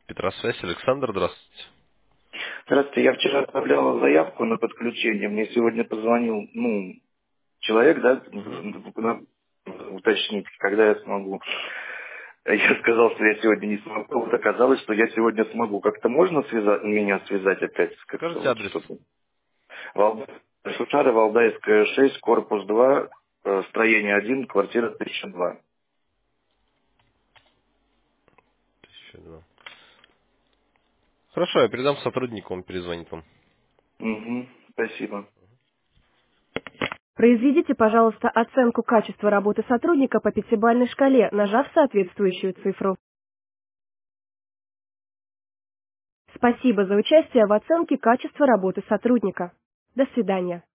Петросвязь, Александр, здравствуйте. Здравствуйте, я вчера отправлял заявку на подключение. Мне сегодня позвонил, человек, да, Мгм. уточнить, когда я смогу. Я сказал, что я сегодня не смогу. Вот оказалось, что я сегодня смогу. Как-то можно меня связать опять? Как-то Скажите вот адрес. что-то. Шушара, Валдайская, 6, корпус 2, строение 1, квартира 1002. 1002. Хорошо, я передам сотруднику, он перезвонит вам. Угу, спасибо. Произведите, пожалуйста, оценку качества работы сотрудника по пятибалльной шкале, нажав соответствующую цифру. Спасибо за участие в оценке качества работы сотрудника. До свидания.